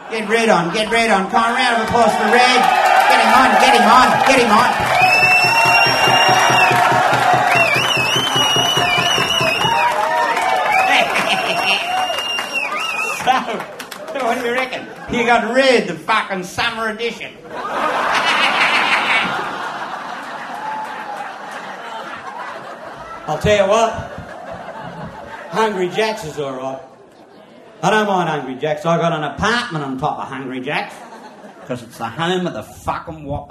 Get Red on. Come on, round of applause for Red. Get him on. So, what do you reckon? You got Red, the fucking summer edition. I'll tell you what, Hungry Jack's is all right. I don't mind Hungry Jack's. I got an apartment on top of Hungry Jack's because it's the home of the fucking Whopper.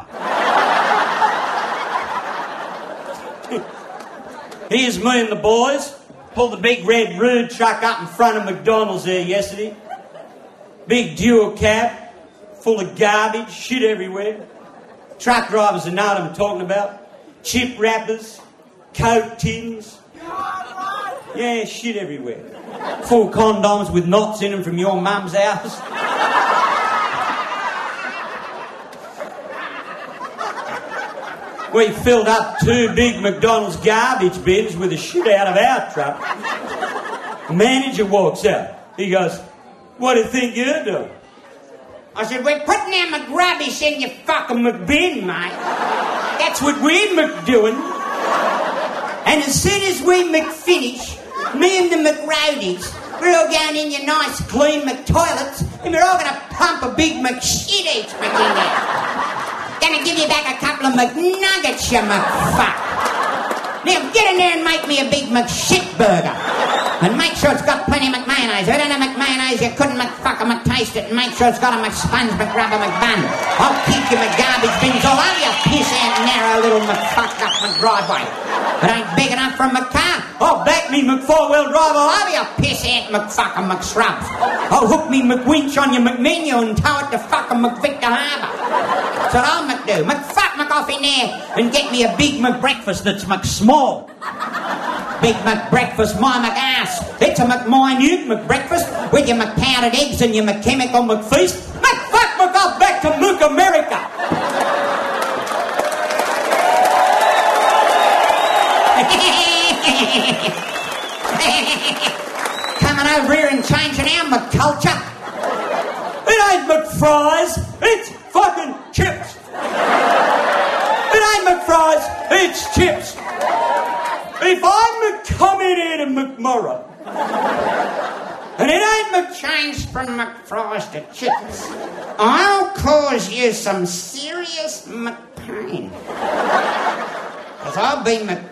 Here's me and the boys. Pulled the big red rude truck up in front of McDonald's there yesterday. Big dual cab, full of garbage, shit everywhere. Truck drivers will know what I'm talking about. Chip wrappers, Coke tins. Yeah, shit everywhere. Full condoms with knots in them from your mum's house. We filled up 2 big McDonald's garbage bins with the shit out of our truck. The manager walks out. He goes, "What do you think you're doing?" I said, "We're putting our McRubbish in your fucking McBin, mate. That's what we're McDoing. And as soon as we McFinish, me and the McRoadies, we're all going in your nice clean McToilets and we're all going to pump a big McShit each Mc in there. Gonna give you back a couple of McNuggets, you McFuck. Now get in there and make me a big McShit burger. And make sure it's got plenty of McMayonnaise. If it ain't a McMayonnaise, you couldn't McTaste it. And make sure it's got a McSponge, McRubber, McBun. I'll keep your McGarbage bins all over your piss-ant narrow little McFucked up McDriveway. It ain't big enough for a McCar. I'll back me McFour-wheel drive all over your piss-ant McFucking McShrubs. I'll hook me McWinch on your McMenu and tow it to fucking McVictor Harbour. That's what I'll McDo. McFuck McOff in there and get me a big McBreakfast that's McSmall. Big McBreakfast, my McAss. It's a McMinute McBreakfast with your McPowdered eggs and your McChemical McFeast. McFuck McOff back to McAmerica. Coming over here and changing our McCulture. It ain't McFries, it's fucking chips. It ain't McFries, it's chips. If I'm coming in to McMurray, and it ain't McChanged from McFries to chips, I'll cause you some serious McPain. Because I'll be